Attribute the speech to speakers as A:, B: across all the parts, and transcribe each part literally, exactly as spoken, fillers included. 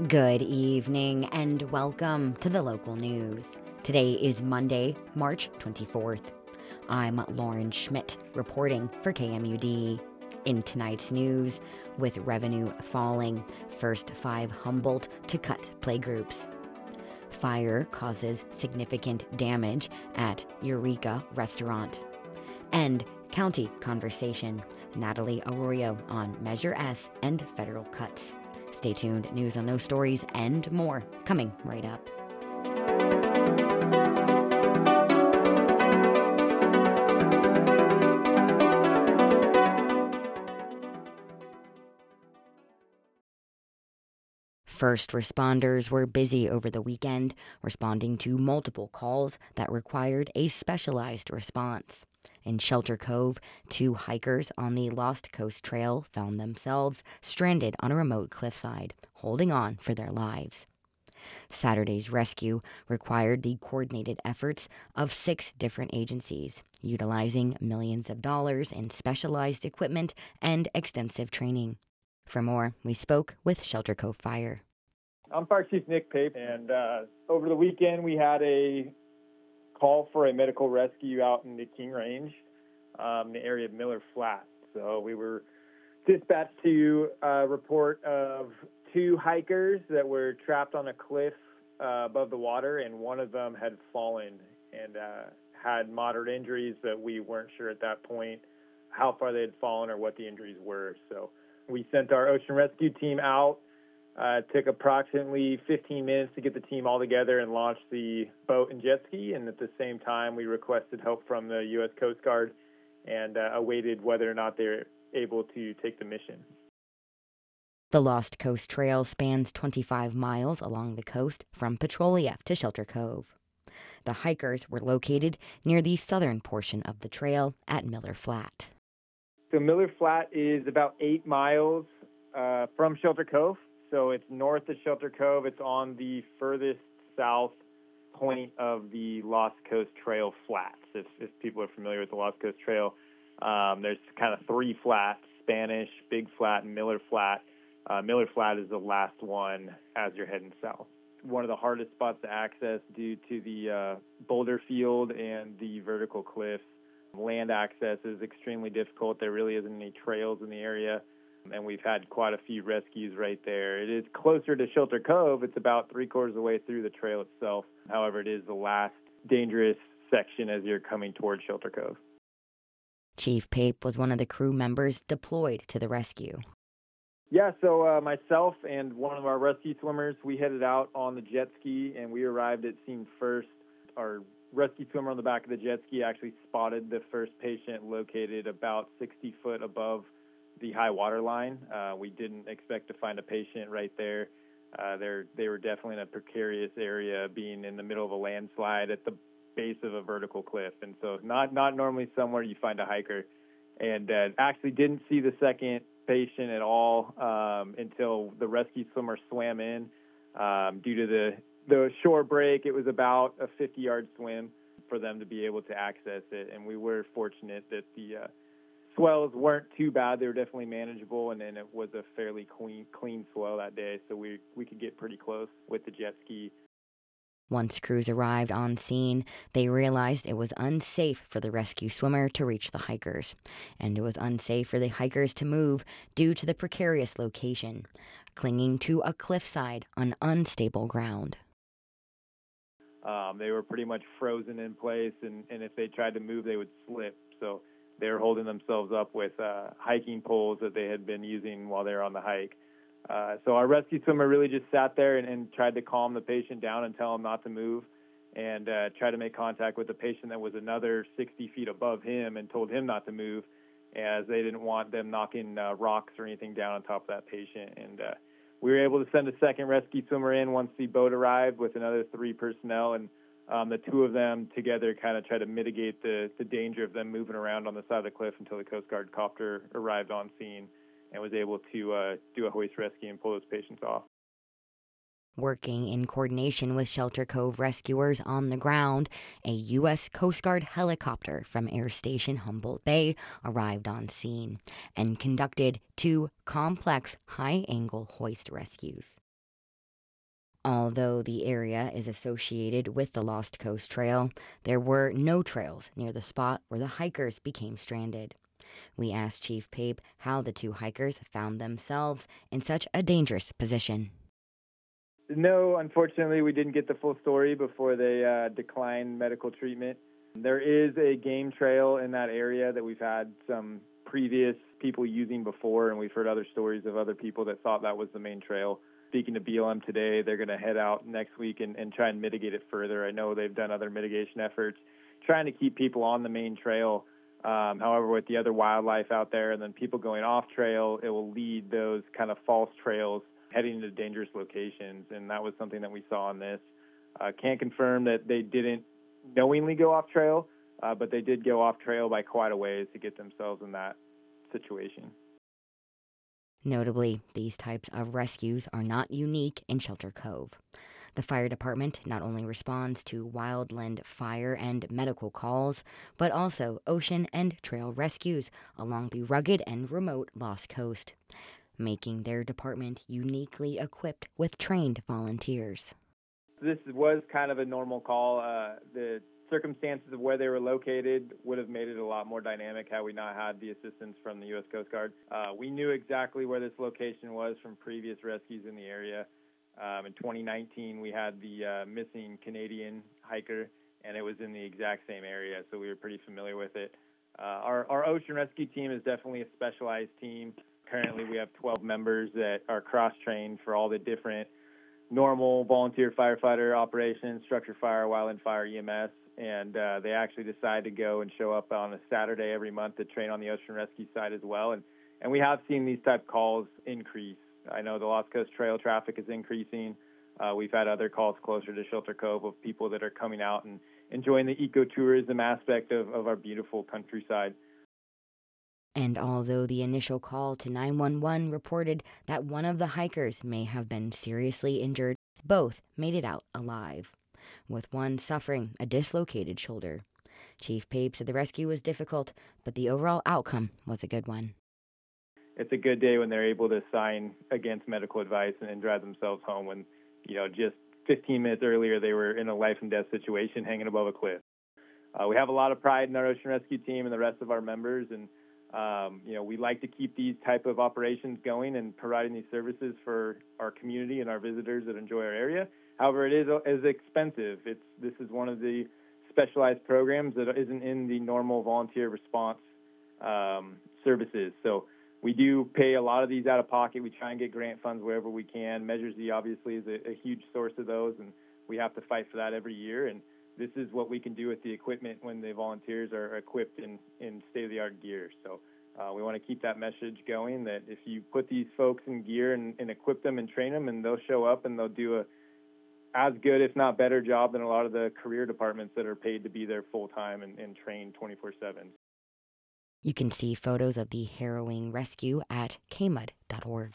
A: Good evening and welcome to the local news. Today is Monday, March twenty-fourth. I'm Lauren Schmidt reporting for K M U D. In tonight's news, with revenue falling, first five Humboldt to cut playgroups. Fire causes significant damage at Eureka Restaurant. And county conversation, Natalie Arroyo on Measure S and federal cuts. Stay tuned. News on those stories and more coming right up. First responders were busy over the weekend, responding to multiple calls that required a specialized response. In Shelter Cove, two hikers on the Lost Coast Trail found themselves stranded on a remote cliffside, holding on for their lives. Saturday's rescue required the coordinated efforts of six different agencies, utilizing millions of dollars in specialized equipment and extensive training. For more, we spoke with Shelter Cove Fire.
B: I'm Fire Chief Nick Pape, and uh, over the weekend we had a call for a medical rescue out in the King Range, um, in the area of Miller Flat. So we were dispatched to a report of two hikers that were trapped on a cliff uh, above the water, and one of them had fallen and uh, had moderate injuries that we weren't sure at that point how far they had fallen or what the injuries were. So we sent our ocean rescue team out. Uh, it took approximately fifteen minutes to get the team all together and launch the boat and jet ski, and at the same time we requested help from the U S Coast Guard and uh, awaited whether or not they're able to take the mission.
A: The Lost Coast Trail spans twenty-five miles along the coast from Petrolia to Shelter Cove. The hikers were located near the southern portion of the trail at Miller Flat.
B: So Miller Flat is about eight miles uh, from Shelter Cove. So it's north of Shelter Cove. It's on the furthest south point of the Lost Coast Trail flats. If, if people are familiar with the Lost Coast Trail, um, there's kind of three flats: Spanish, Big Flat, and Miller Flat. Uh, Miller Flat is the last one as you're heading south. One of the hardest spots to access due to the uh, boulder field and the vertical cliffs. Land access is extremely difficult. There really isn't any trails in the area, and we've had quite a few rescues right there. It is closer to Shelter Cove. It's about three quarters of the way through the trail itself. However, it is the last dangerous section as you're coming towards Shelter Cove.
A: Chief Pape was one of the crew members deployed to the rescue.
B: Yeah, so uh, myself and one of our rescue swimmers, we headed out on the jet ski, and we arrived at scene first. Our rescue swimmer on the back of the jet ski actually spotted the first patient located about sixty foot above the high water line. Uh, we didn't expect to find a patient right there. Uh, they're, they were definitely in a precarious area, being in the middle of a landslide at the base of a vertical cliff. And so not, not normally somewhere you find a hiker. And uh, actually didn't see the second patient at all um, until the rescue swimmer swam in. Um, due to the, the shore break, it was about a fifty-yard swim for them to be able to access it. And we were fortunate that the uh, swells weren't too bad. They were definitely manageable, and then it was a fairly clean clean swell that day, so we, we could get pretty close with the jet ski.
A: Once crews arrived on scene, they realized it was unsafe for the rescue swimmer to reach the hikers, and it was unsafe for the hikers to move due to the precarious location, clinging to a cliffside on unstable ground.
B: Um, they were pretty much frozen in place, and, and if they tried to move, they would slip. So they were holding themselves up with uh, hiking poles that they had been using while they were on the hike. Uh, so our rescue swimmer really just sat there and, and tried to calm the patient down and tell him not to move, and uh, tried to make contact with the patient that was another sixty feet above him and told him not to move, as they didn't want them knocking uh, rocks or anything down on top of that patient. And uh, we were able to send a second rescue swimmer in once the boat arrived with another three personnel, and um, the two of them together kind of tried to mitigate the, the danger of them moving around on the side of the cliff until the Coast Guard copter arrived on scene and was able to uh, do a hoist rescue and pull those patients off.
A: Working in coordination with Shelter Cove rescuers on the ground, a U S Coast Guard helicopter from Air Station Humboldt Bay arrived on scene and conducted two complex high-angle hoist rescues. Although the area is associated with the Lost Coast Trail, there were no trails near the spot where the hikers became stranded. We asked Chief Pape how the two hikers found themselves in such a dangerous position.
B: No, unfortunately, we didn't get the full story before they uh, declined medical treatment. There is a game trail in that area that we've had some previous people using before, and we've heard other stories of other people that thought that was the main trail. Speaking to B L M today, they're going to head out next week and, and try and mitigate it further. I know they've done other mitigation efforts, trying to keep people on the main trail. Um, however, with the other wildlife out there and then people going off trail, it will lead those kind of false trails heading into dangerous locations, and that was something that we saw in this. Uh, can't confirm that they didn't knowingly go off trail, uh, but they did go off trail by quite a ways to get themselves in that situation.
A: Notably, these types of rescues are not unique in Shelter Cove. The fire department not only responds to wildland fire and medical calls, but also ocean and trail rescues along the rugged and remote Lost Coast, making their department uniquely equipped with trained volunteers.
B: This was kind of a normal call. Uh, the circumstances of where they were located would have made it a lot more dynamic had we not had the assistance from the U S Coast Guard. Uh, we knew exactly where this location was from previous rescues in the area. Um, in twenty nineteen, we had the uh, missing Canadian hiker, and it was in the exact same area, so we were pretty familiar with it. Uh, our, our ocean rescue team is definitely a specialized team. Currently, we have twelve members that are cross-trained for all the different normal volunteer firefighter operations, structure fire, wildland fire, E M S, and uh, they actually decide to go and show up on a Saturday every month to train on the ocean rescue side as well. And, and we have seen these type calls increase. I know the Lost Coast Trail traffic is increasing. Uh, we've had other calls closer to Shelter Cove of people that are coming out and enjoying the ecotourism aspect of, of our beautiful countryside.
A: And although the initial call to nine one one reported that one of the hikers may have been seriously injured, both made it out alive, with one suffering a dislocated shoulder. Chief Pape said the rescue was difficult, but the overall outcome was a good one.
B: It's a good day when they're able to sign against medical advice and, and drive themselves home when, you know, just fifteen minutes earlier they were in a life and death situation hanging above a cliff. Uh, we have a lot of pride in our ocean rescue team and the rest of our members, and um, you know, we like to keep these type of operations going and providing these services for our community and our visitors that enjoy our area. However, it is, is expensive. It's this is one of the specialized programs that isn't in the normal volunteer response um, services. So we do pay a lot of these out of pocket. We try and get grant funds wherever we can. Measures Z obviously is a, a huge source of those, and we have to fight for that every year. And this is what we can do with the equipment when the volunteers are equipped in, in state-of-the-art gear. So uh, we want to keep that message going that if you put these folks in gear and, and equip them and train them, and they'll show up and they'll do a as good, if not better job than a lot of the career departments that are paid to be there full-time and, and trained twenty-four seven.
A: You can see photos of the harrowing rescue at k mud dot org.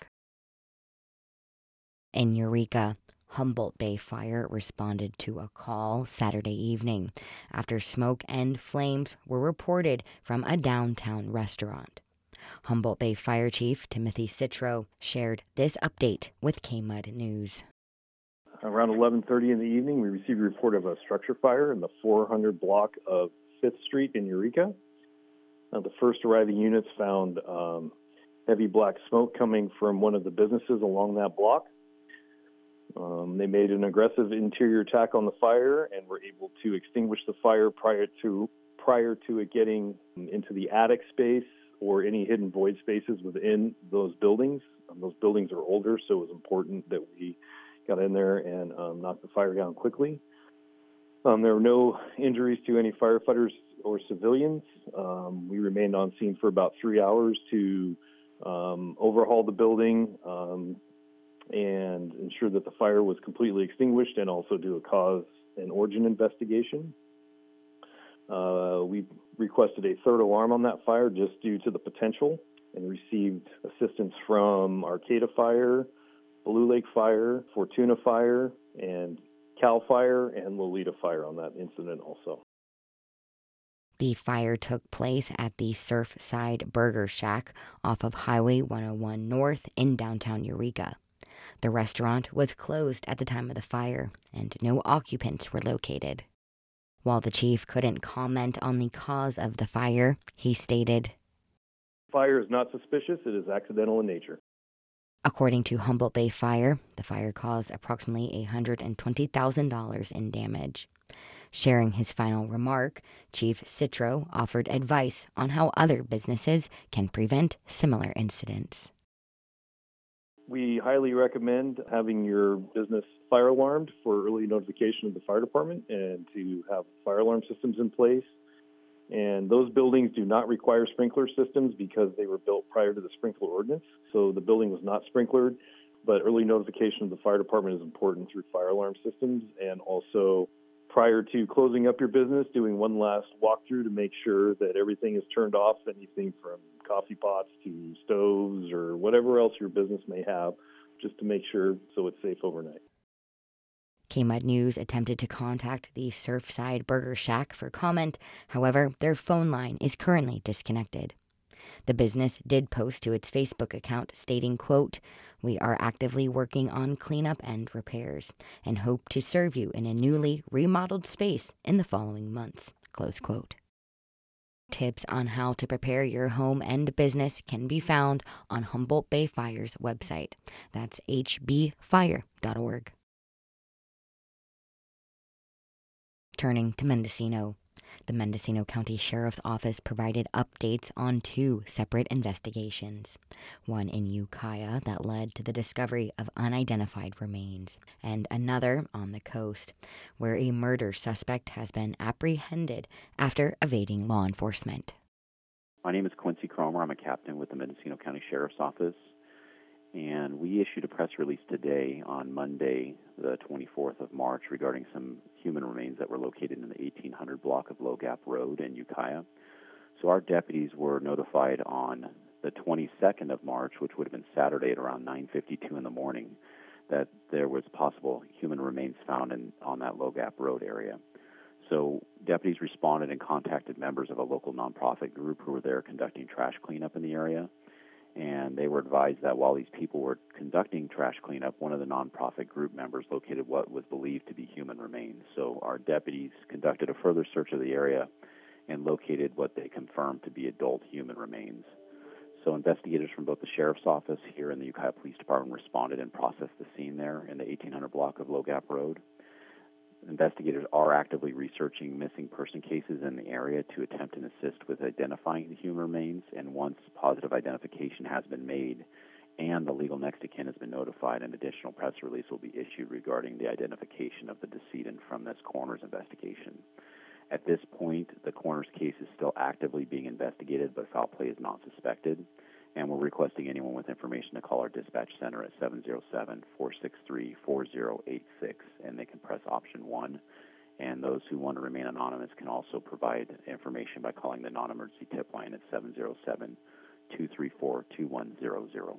A: In Eureka, Humboldt Bay Fire responded to a call Saturday evening after smoke and flames were reported from a downtown restaurant. Humboldt Bay Fire Chief Timothy Citro shared this update with K M U D News.
C: Around eleven thirty in the evening, we received a report of a structure fire in the four hundred block of fifth Street in Eureka. Now, the first arriving units found um, heavy black smoke coming from one of the businesses along that block. Um, they made an aggressive interior attack on the fire and were able to extinguish the fire prior to prior to it getting into the attic space or any hidden void spaces within those buildings. Um, those buildings are older, so it was important that we got in there and um, knocked the fire down quickly. Um, there were no injuries to any firefighters or civilians. Um, we remained on scene for about three hours to um, overhaul the building um, and ensure that the fire was completely extinguished, and also do a cause and origin investigation. Uh, we requested a third alarm on that fire just due to the potential, and received assistance from Arcata Fire, Blue Lake Fire, Fortuna Fire, and Cal Fire and Lolita Fire on that incident also.
A: The fire took place at the Surfside Burger Shack off of Highway one oh one North in downtown Eureka. The restaurant was closed at the time of the fire, and no occupants were located. While the chief couldn't comment on the cause of the fire, he stated,
C: "Fire is not suspicious. It is accidental in nature."
A: According to Humboldt Bay Fire, the fire caused approximately one hundred twenty thousand dollars in damage. Sharing his final remark, Chief Citro offered advice on how other businesses can prevent similar incidents.
C: We highly recommend having your business fire alarmed for early notification of the fire department and to have fire alarm systems in place. And those buildings do not require sprinkler systems because they were built prior to the sprinkler ordinance. So the building was not sprinklered, but early notification of the fire department is important through fire alarm systems. And also prior to closing up your business, doing one last walkthrough to make sure that everything is turned off, anything from coffee pots to stoves or whatever else your business may have, just to make sure so it's safe overnight.
A: K M U D News attempted to contact the Surfside Burger Shack for comment. However, their phone line is currently disconnected. The business did post to its Facebook account stating, quote, "We are actively working on cleanup and repairs and hope to serve you in a newly remodeled space in the following months," close quote. Tips on how to prepare your home and business can be found on Humboldt Bay Fire's website. That's h b fire dot org. Turning to Mendocino, the Mendocino County Sheriff's Office provided updates on two separate investigations, one in Ukiah that led to the discovery of unidentified remains, and another on the coast, where a murder suspect has been apprehended after evading law enforcement.
D: My name is Quincy Cromer. I'm a captain with the Mendocino County Sheriff's Office, and we issued a press release today on Monday, the twenty-fourth of March, regarding some human remains that were located in the eighteen hundred block of Low Gap Road in Ukiah. So our deputies were notified on the twenty-second of March, which would have been Saturday at around nine fifty-two in the morning, that there was possible human remains found in, on that Low Gap Road area. So deputies responded and contacted members of a local nonprofit group who were there conducting trash cleanup in the area. And they were advised that while these people were conducting trash cleanup, one of the nonprofit group members located what was believed to be human remains. So our deputies conducted a further search of the area and located what they confirmed to be adult human remains. So investigators from both the Sheriff's Office here and the Ukiah Police Department responded and processed the scene there in the eighteen hundred block of Low Gap Road. Investigators are actively researching missing person cases in the area to attempt and assist with identifying the human remains, and once positive identification has been made and the legal next of kin has been notified, an additional press release will be issued regarding the identification of the decedent from this coroner's investigation. At this point, the coroner's case is still actively being investigated, but foul play is not suspected, and we're requesting anyone with information to call our dispatch center at seven zero seven, four six three, four zero eight six, and they can press option one. And those who want to remain anonymous can also provide information by calling the non-emergency tip line at seven zero seven, two three four, two one zero zero.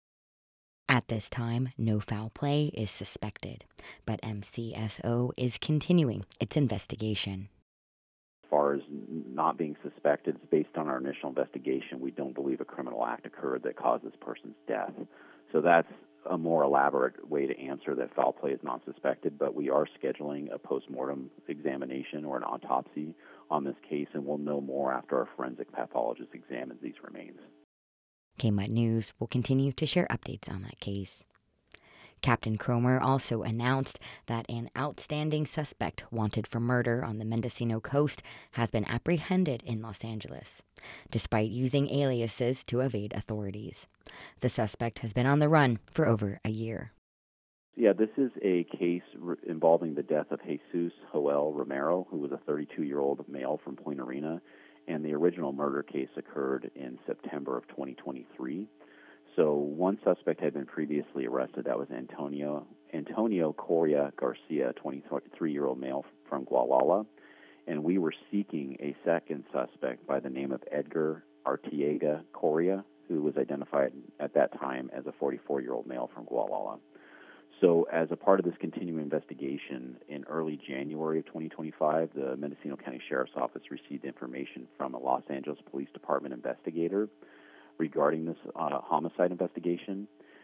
A: At this time, no foul play is suspected, but M C S O is continuing its investigation.
D: As far as not being suspected, it's based on our initial investigation. We don't believe a criminal act occurred that caused this person's death. So that's a more elaborate way to answer that foul play is not suspected, but we are scheduling a post-mortem examination or an autopsy on this case, and we'll know more after our forensic pathologist examines these remains.
A: K M U D News will continue to share updates on that case. Captain Cromer also announced that an outstanding suspect wanted for murder on the Mendocino coast has been apprehended in Los Angeles, despite using aliases to evade authorities. The suspect has been on the run for over a year.
D: Yeah, this is a case re- involving the death of Jesus Joel Romero, who was a thirty-two-year-old male from Point Arena, and the original murder case occurred in September of twenty twenty-three. So one suspect had been previously arrested. That was Antonio Antonio Coria Garcia, a twenty-three-year-old male from Gualala. And we were seeking a second suspect by the name of Edgar Artiega Coria, who was identified at that time as a forty-four-year-old male from Gualala. So as a part of this continuing investigation, in early January of twenty twenty-five, the Mendocino County Sheriff's Office received information from a Los Angeles Police Department investigator regarding this uh, homicide investigation.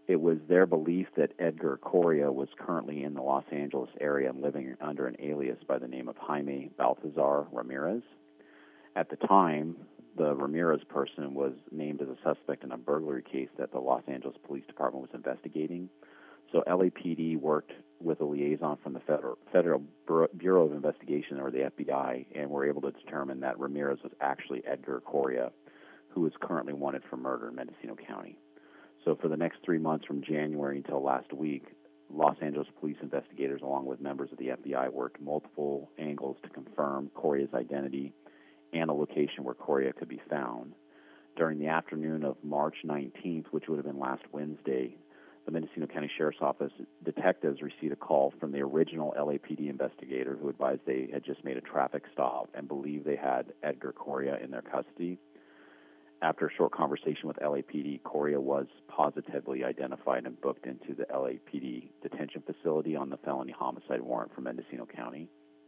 D: it was their belief that Edgar Correa was currently in the Los Angeles area and living under an alias by the name of Jaime Balthazar Ramirez. At the time, the Ramirez person was named as a suspect in a burglary case that the Los Angeles Police Department was investigating. So L A P D worked with a liaison from the Federal, Federal Bureau of Investigation, or the F B I, and were able to determine that Ramirez was actually Edgar Correa, who is currently wanted for murder in Mendocino County. So for the next three months from January until last week, Los Angeles police investigators, along with members of the F B I, worked multiple angles to confirm Correa's identity and a location where Correa could be found. During the afternoon of March nineteenth, which would have been last Wednesday, the Mendocino County Sheriff's Office detectives received a call from the original L A P D investigator who advised they had just made a traffic stop and believed they had Edgar Correa in their custody. After a short conversation with L A P D, Correa was positively identified and booked into the L A P D detention facility on the felony homicide warrant for Mendocino County.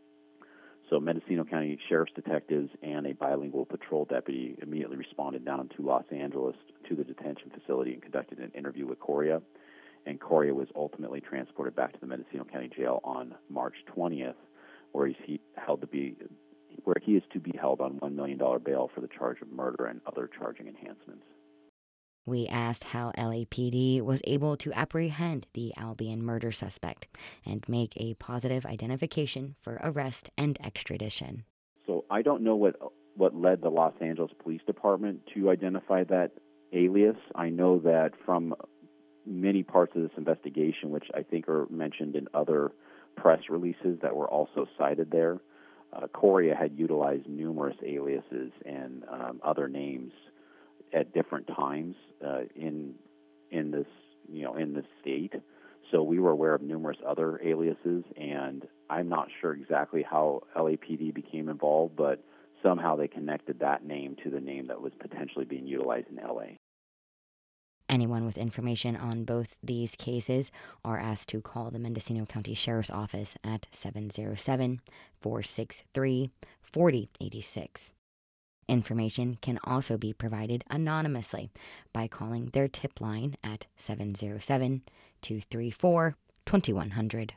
D: So Mendocino County Sheriff's detectives and a bilingual patrol deputy immediately responded down to Los Angeles to the detention facility and conducted an interview with Correa. And Correa was ultimately transported back to the Mendocino County Jail on March twentieth, where he's held to be, where he is to be held on one million dollars bail for the charge of murder and other charging enhancements.
A: We asked how L A P D was able to apprehend the Albion murder suspect and make a positive identification for arrest and extradition.
D: So I don't know what what led the Los Angeles Police Department to identify that alias. I know that from many parts of this investigation, which I think are mentioned in other press releases that were also cited there, uh, Correa had utilized numerous aliases and um, other names at different times uh, in in this you know in this state. So we were aware of numerous other aliases, and I'm not sure exactly how L A P D became involved, but somehow they connected that name to the name that was potentially being utilized in L A.
A: Anyone with information on both these cases are asked to call the Mendocino County Sheriff's Office at seven oh seven, four six three, four oh eight six. Information can also be provided anonymously by calling their tip line at seven oh seven, two three four, two one zero zero.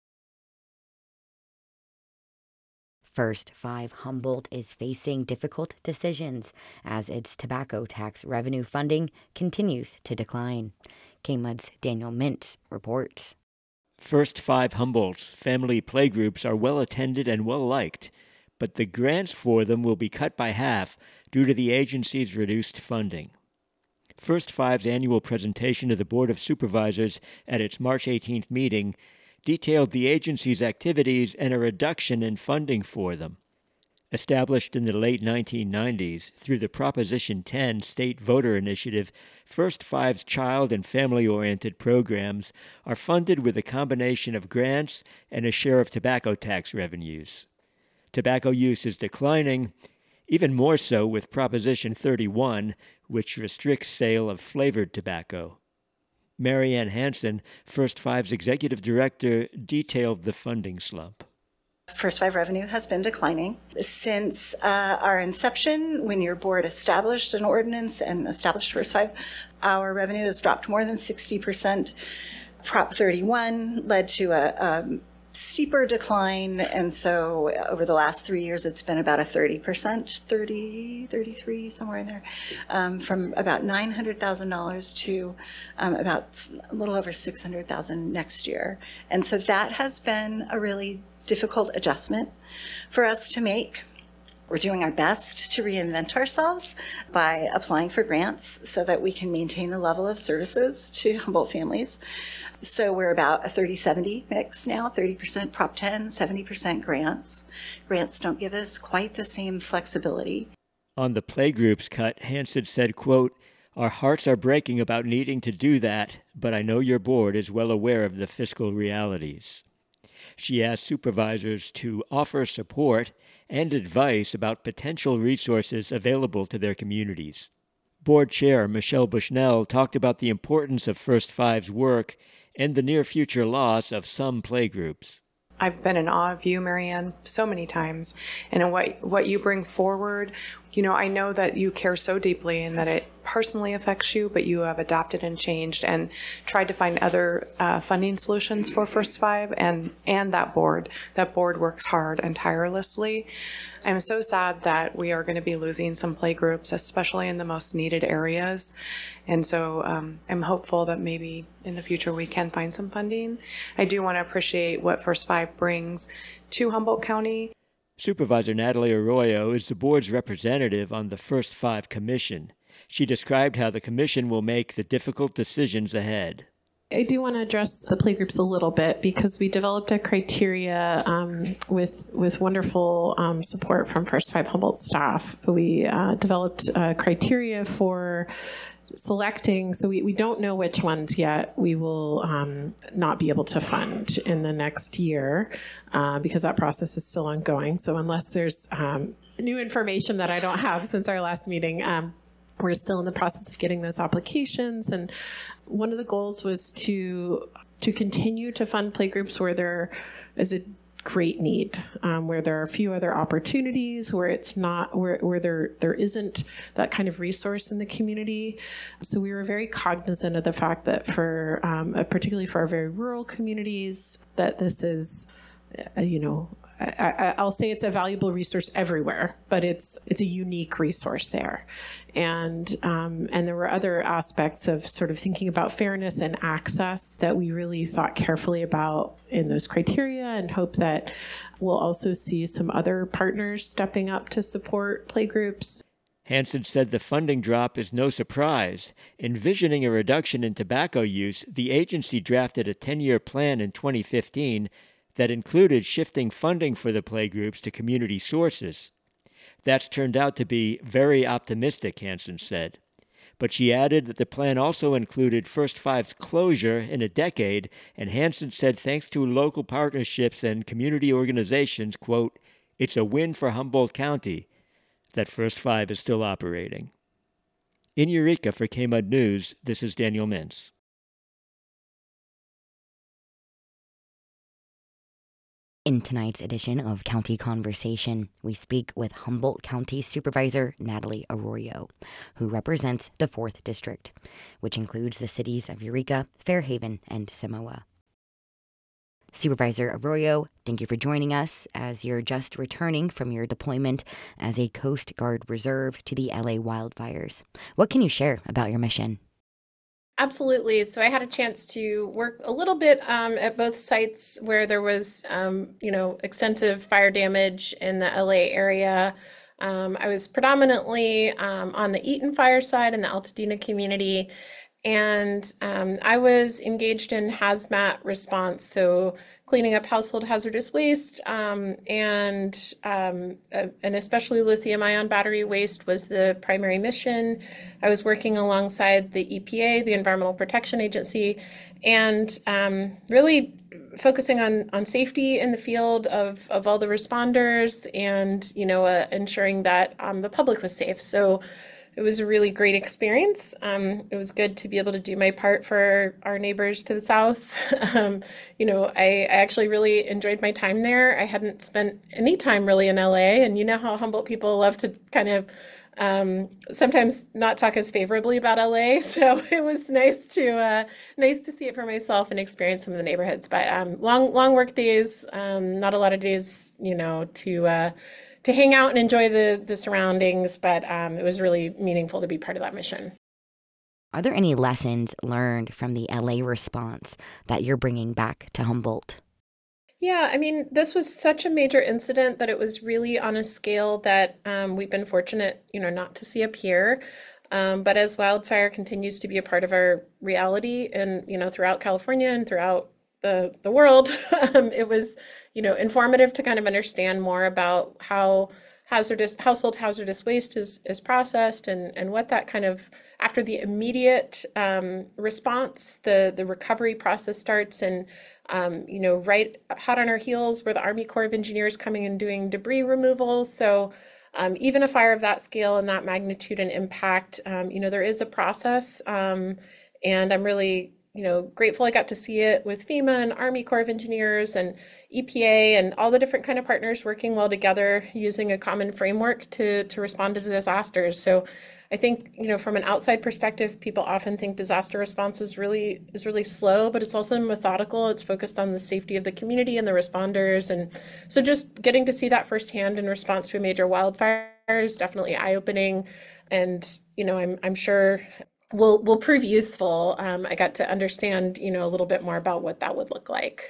A: First Five Humboldt is facing difficult decisions as its tobacco tax revenue funding continues to decline. K M U D's Daniel Mintz reports.
E: First Five Humboldt's family playgroups are well attended and well liked, but the grants for them will be cut by half due to the agency's reduced funding. First Five's annual presentation to the Board of Supervisors at its March eighteenth meeting detailed the agency's activities and a reduction in funding for them. Established in the late nineteen nineties through the Proposition ten state voter initiative, First Five's child and family-oriented programs are funded with a combination of grants and a share of tobacco tax revenues. Tobacco use is declining, even more so with Proposition thirty-one, which restricts sale of flavored tobacco. Marianne Hansen, First Five's executive director, detailed the funding slump.
F: First Five revenue has been declining since uh, our inception. When your board established an ordinance and established First Five, our revenue has dropped more than sixty percent. Prop thirty-one led to a, a steeper decline, and so over the last three years it's been about a thirty percent, thirty, thirty-three, somewhere in there, um, from about nine hundred thousand dollars to um, about a little over six hundred thousand dollars next year. And so that has been a really difficult adjustment for us to make. We're doing our best to reinvent ourselves by applying for grants so that we can maintain the level of services to Humboldt families. So we're about a thirty seventy mix now, thirty percent Prop ten, seventy percent grants. Grants don't give us quite the same flexibility.
E: On the playgroups cut, Hansen said, quote, "Our hearts are breaking about needing to do that, but I know your board is well aware of the fiscal realities." She asked supervisors to offer support and advice about potential resources available to their communities. Board Chair Michelle Bushnell talked about the importance of First Five's work and the near-future loss of some playgroups.
G: I've been in awe of you, Marianne, so many times, and in what what you bring forward. You know, I know that you care so deeply and that it personally affects you, but you have adapted and changed and tried to find other uh, funding solutions for First Five, and, and that board. That board works hard and tirelessly. I'm so sad that we are going to be losing some playgroups, especially in the most needed areas. And so um, I'm hopeful that maybe in the future we can find some funding. I do want to appreciate what First Five brings to Humboldt County.
E: Supervisor Natalie Arroyo is the board's representative on the First Five Commission. She described how the commission will make the difficult decisions ahead.
H: I do want to address the playgroups a little bit because we developed a criteria um, with with wonderful um, support from First Five Humboldt staff. We uh, developed a criteria for selecting, so we, we don't know which ones yet we will um, not be able to fund in the next year uh, because that process is still ongoing. So unless there's um, new information that I don't have since our last meeting, um, we're still in the process of getting those applications. And one of the goals was to to continue to fund playgroups where there is a great need, um, where there are a few other opportunities, where it's not, where, where there there isn't that kind of resource in the community. So we were very cognizant of the fact that for, um, particularly for our very rural communities, that this is, uh, you know, I, I'll say it's a valuable resource everywhere, but it's it's a unique resource there. And um, and there were other aspects of sort of thinking about fairness and access that we really thought carefully about in those criteria, and hope that we'll also see some other partners stepping up to support playgroups.
E: Hansen said the funding drop is no surprise. Envisioning a reduction in tobacco use, the agency drafted a ten-year plan in twenty fifteen that included shifting funding for the playgroups to community sources. That's turned out to be very optimistic, Hansen said. But she added that the plan also included First Five's closure in a decade, and Hansen said thanks to local partnerships and community organizations, quote, "It's a win for Humboldt County that First Five is still operating." In Eureka for K M U D News, this is Daniel Mintz.
A: In tonight's edition of County Conversation, we speak with Humboldt County Supervisor Natalie Arroyo, who represents the fourth District, which includes the cities of Eureka, Fairhaven, and Samoa. Supervisor Arroyo, thank you for joining us as you're just returning from your deployment as a Coast Guard reserve to the L A wildfires. What can you share about your mission?
I: Absolutely. So I had a chance to work a little bit um, at both sites where there was, um, you know, extensive fire damage in the L A area. Um, I was predominantly um, on the Eaton fire side in the Altadena community, and um, I was engaged in hazmat response, so cleaning up household hazardous waste, um, and um, uh, and especially lithium-ion battery waste was the primary mission. I was working alongside the E P A, the Environmental Protection Agency, and um, really focusing on on safety in the field of of all the responders, and you know uh, ensuring that um, the public was safe. So it was a really great experience. Um, it was good to be able to do my part for our neighbors to the south. um, you know, I, I actually really enjoyed my time there. I hadn't spent any time really in L A, and you know how Humboldt people love to kind of um, sometimes not talk as favorably about L A. So it was nice to uh, nice to see it for myself and experience some of the neighborhoods. But um, long long work days, um, not a lot of days, you know, to uh, to hang out and enjoy the, the surroundings, but um, it was really meaningful to be part of that mission.
A: Are there any lessons learned from the L A response that you're bringing back to Humboldt?
I: Yeah, I mean, this was such a major incident that it was really on a scale that um, we've been fortunate, you know, not to see up here. Um, but as wildfire continues to be a part of our reality and, you know, throughout California and throughout the the world, um, it was, you know, informative to kind of understand more about how hazardous household hazardous waste is is processed, and and what that kind of, after the immediate um, response, the the recovery process starts, and um, you know, right hot on our heels were the Army Corps of Engineers coming and doing debris removal. So um, even a fire of that scale and that magnitude and impact, um, you know, there is a process, um, and I'm really, you know, grateful I got to see it with FEMA and Army Corps of Engineers and E P A and all the different kind of partners working well together using a common framework to to respond to disasters. So I think, you know, from an outside perspective, people often think disaster response is really is really slow, but it's also methodical. It's focused on the safety of the community and the responders. And so just getting to see that firsthand in response to a major wildfire is definitely eye-opening. And, you know, I'm I'm sure will will prove useful. Um, I got to understand, you know, a little bit more about what that would look like.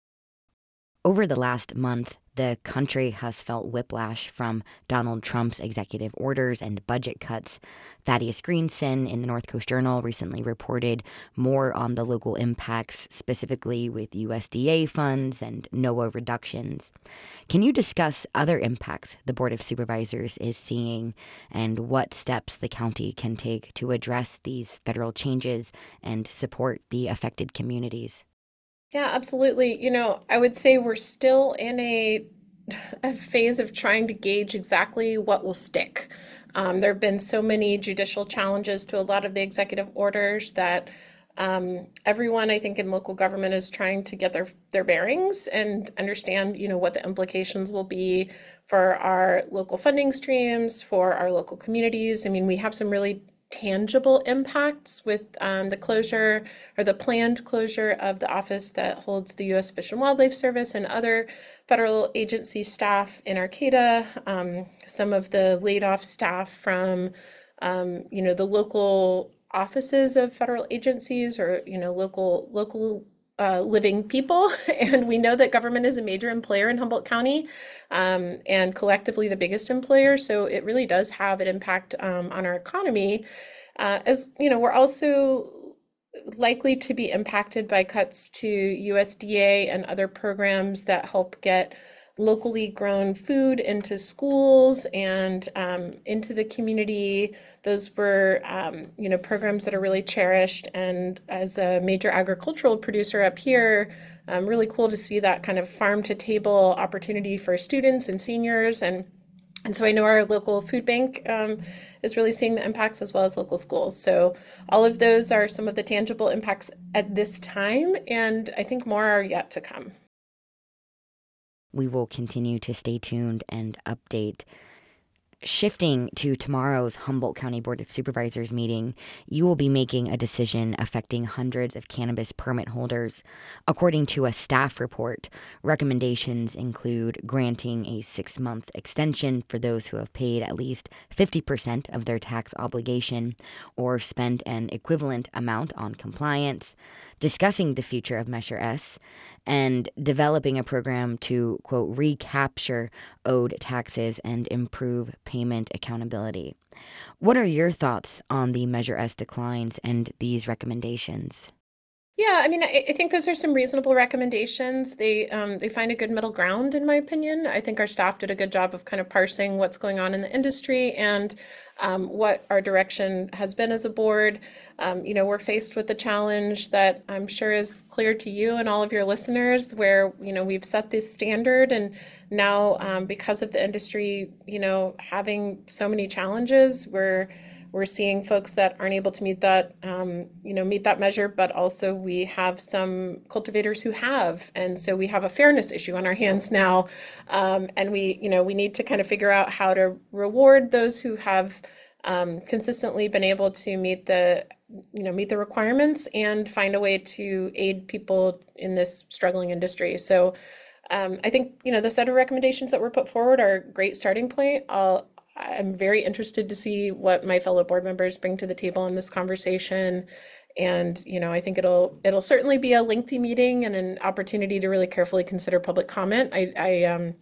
A: Over the last month, the country has felt whiplash from Donald Trump's executive orders and budget cuts. Thaddeus Greenson in the North Coast Journal recently reported more on the local impacts, specifically with U S D A funds and NOAA reductions. Can you discuss other impacts the Board of Supervisors is seeing and what steps the county can take to address these federal changes and support the affected communities?
I: Yeah, absolutely. You know, I would say we're still in a, a phase of trying to gauge exactly what will stick. Um, there have been so many judicial challenges to a lot of the executive orders that um, everyone, I think, in local government is trying to get their their bearings and understand, you know, what the implications will be for our local funding streams, for our local communities. I mean, we have some really tangible impacts with um, the closure or the planned closure of the office that holds the U S Fish and Wildlife Service and other federal agency staff in Arcata, um, some of the laid off staff from, um, you know, the local offices of federal agencies or, you know, local, local Uh, living people. And we know that government is a major employer in Humboldt County um, and collectively the biggest employer. So it really does have an impact um, on our economy. Uh, as you know, we're also likely to be impacted by cuts to U S D A and other programs that help get locally grown food into schools and um, into the community. Those were, um, you know, programs that are really cherished. And as a major agricultural producer up here, um, really cool to see that kind of farm to table opportunity for students and seniors. And and so I know our local food bank um, is really seeing the impacts as well as local schools. So all of those are some of the tangible impacts at this time. And I think more are yet to come.
A: We will continue to stay tuned and update. Shifting to tomorrow's Humboldt County Board of Supervisors meeting, you will be making a decision affecting hundreds of cannabis permit holders. According to a staff report, recommendations include granting a six-month extension for those who have paid at least fifty percent of their tax obligation or spent an equivalent amount on compliance, discussing the future of Measure S, and developing a program to, quote, recapture owed taxes and improve payment accountability. What are your thoughts on the Measure S declines and these recommendations?
I: Yeah, I mean, I, I think those are some reasonable recommendations. They um, they find a good middle ground, in my opinion. I think our staff did a good job of kind of parsing what's going on in the industry and um, what our direction has been as a board. Um, you know, we're faced with the challenge that I'm sure is clear to you and all of your listeners, where, you know, we've set this standard, and now um, because of the industry, you know, having so many challenges, we're We're seeing folks that aren't able to meet that, um, you know, meet that measure, but also we have some cultivators who have, and so we have a fairness issue on our hands now, um, and we, you know, we need to kind of figure out how to reward those who have um, consistently been able to meet the, you know, meet the requirements and find a way to aid people in this struggling industry. So um, I think, you know, the set of recommendations that were put forward are a great starting point. I'll I'm very interested to see what my fellow board members bring to the table in this conversation. And, you know, I think it'll it'll certainly be a lengthy meeting and an opportunity to really carefully consider public comment. I I um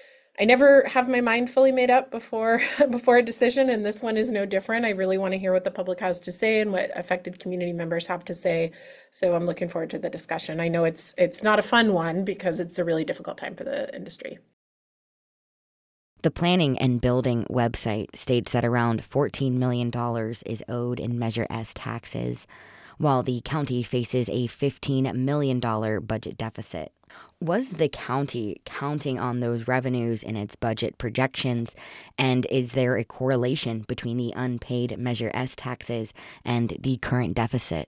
I: I never have my mind fully made up before before a decision, and this one is no different. I really want to hear what the public has to say and what affected community members have to say. So I'm looking forward to the discussion. I know it's it's not a fun one because it's a really difficult time for the industry.
A: The Planning and Building website states that around fourteen million dollars is owed in Measure S taxes, while the county faces a fifteen million dollars budget deficit. Was the county counting on those revenues in its budget projections, and is there a correlation between the unpaid Measure S taxes and the current deficit?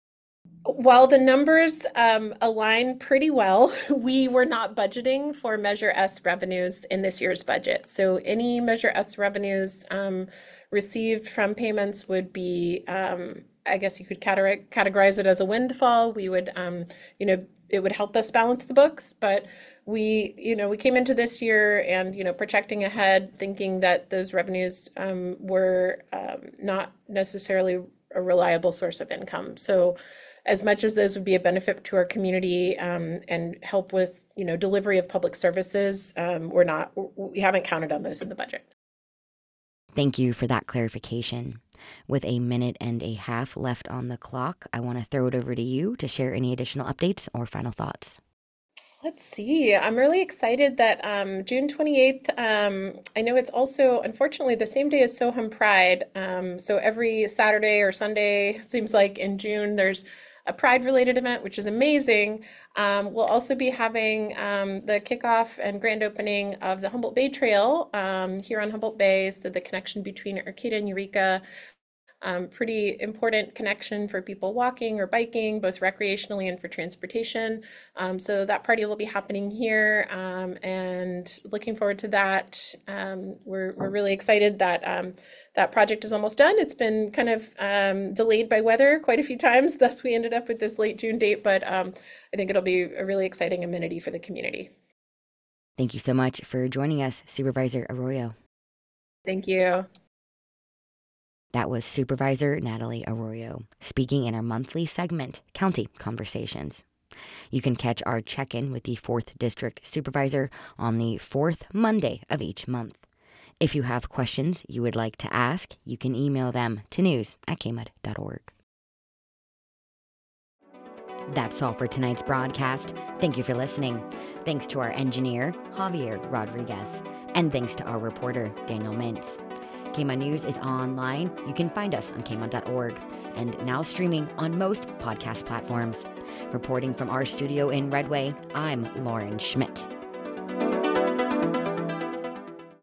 I: While the numbers um, align pretty well, we were not budgeting for Measure S revenues in this year's budget. So any Measure S revenues um, received from payments would be, um, I guess you could categorize, categorize it as a windfall. We would, um, you know, it would help us balance the books, but we, you know, we came into this year and, you know, projecting ahead, thinking that those revenues um, were um, not necessarily a reliable source of income. So as much as those would be a benefit to our community um, and help with, you know, delivery of public services, um, we're not, we haven't counted on those in the budget.
A: Thank you for that clarification. With a minute and a half left on the clock, I want to throw it over to you to share any additional updates or final thoughts.
I: Let's see. I'm really excited that um, June twenty-eighth, um, I know it's also, unfortunately, the same day as Soham Pride. Um, so every Saturday or Sunday, it seems like in June, there's a Pride-related event, which is amazing. Um, we'll also be having um, the kickoff and grand opening of the Humboldt Bay Trail um, here on Humboldt Bay, so the connection between Arcata and Eureka. Um, pretty important connection for people walking or biking, both recreationally and for transportation. Um, so that party will be happening here, um, and looking forward to that. Um, we're, we're really excited that um, that project is almost done. It's been kind of um, delayed by weather quite a few times, thus we ended up with this late June date, but um, I think it'll be a really exciting amenity for the community.
A: Thank you so much for joining us, Supervisor Arroyo.
I: Thank you.
A: That was Supervisor Natalie Arroyo speaking in our monthly segment, County Conversations. You can catch our check-in with the fourth District Supervisor on the fourth Monday of each month. If you have questions you would like to ask, you can email them to news at k m u d dot org. That's all for tonight's broadcast. Thank you for listening. Thanks to our engineer, Javier Rodriguez, and thanks to our reporter, Daniel Mintz. K M U D News is online. You can find us on k m u d dot org and now streaming on most podcast platforms. Reporting from our studio in Redway, I'm Lauren Schmidt.